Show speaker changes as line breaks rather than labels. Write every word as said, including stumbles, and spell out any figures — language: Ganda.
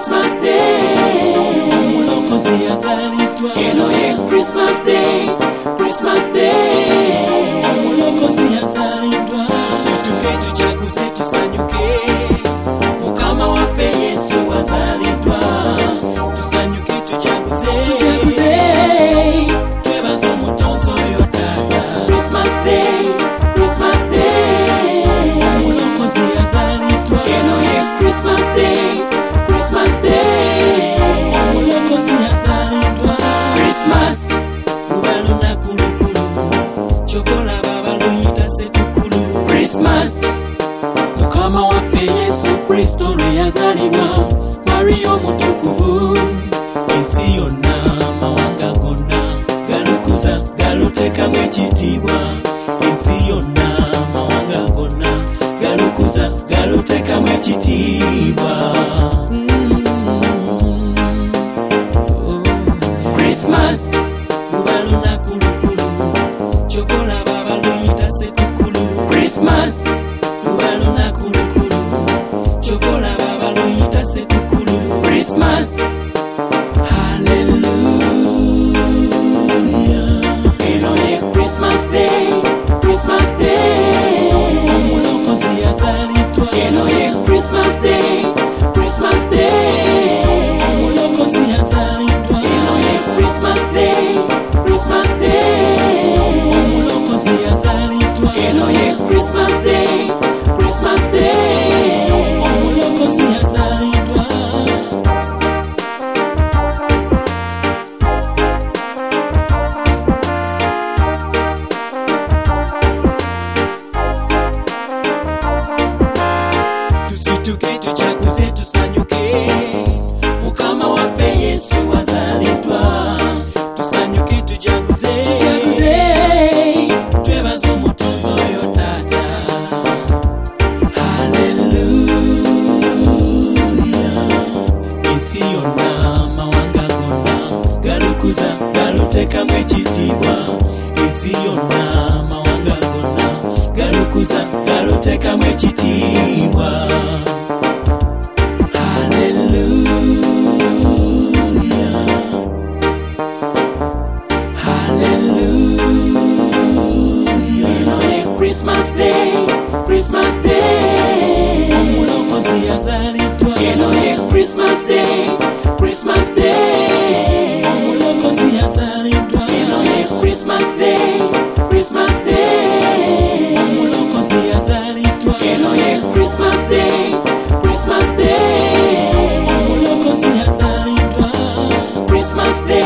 Christmas Day.
Omulokozi yazaliddwa.
Eno ye Christmas Day, Christmas Day.
Omulokozi yazaliddwa.
Tusituke tujaguze tusanyuke, Mukama waffe Yesu azaliddwa. Tusanyuke tujaguze,
Tujaguze.
twebaze omutonzi oyo Taata. Christmas Day, Christmas Day.
Omulokozi yazaliddwa.
Eno ye Christmas Day, Christmas Day.
Omulokozi yazaliddwa.
Christmas
Luba lunaku lukulu, kyova olaba baluyita Ssetukulu.
Christmas, Mukama waffe Yesu Kristo lwe yazalibwa, Mariya omutukuvu.
Ensi yonna amawanga gonna galukuza galutekamu ekitiibwa. Ensi yonna amawanga gonna galukuza galutekamu ekitiibwa.
Christmas,
Luba lunaku lukulu, kyova olaba baluyita Ssetukulu.
Christmas,
Luba lunaku lukulu, kyova olaba baluyita Ssetukulu.
Christmas.
Hallelujah.
Eno ye Christmas Day, Christmas Day.
Omulokozi yazaliddwa.
Eno ye Christmas Day, Christmas Day.
Omulokozi yazaliddwa.
Eno ye Christmas Day, Christmas Day.
Omulokozi yazaliddwa.
Eno ye Christmas Day, Christmas Day.
Omulokozi yazaliddwa. Tusituke tujaguze tusanyuke, Mukama waffe Yesu azaliddwa. Tusanyuke tujaguze,
Tujaguze.
twebaze omutonzi oyo Taata. Hallelujah. Ensi yonna amawanga gonna galukuza galutekamu ekitiibwa. Ensi yonna amawanga gonna galukuza galutekamu ekitiibwa.
Eno ye Christmas Day, Christmas Day.
Omulokozi yazaliddwa.
Eno ye Christmas Day, Christmas Day.
Omulokozi yazaliddwa.
Eno ye Christmas Day, Christmas Day.
Omulokozi yazaliddwa.
Eno ye Christmas Day, Christmas Day.
Omulokozi yazaliddwa.
Christmas Day.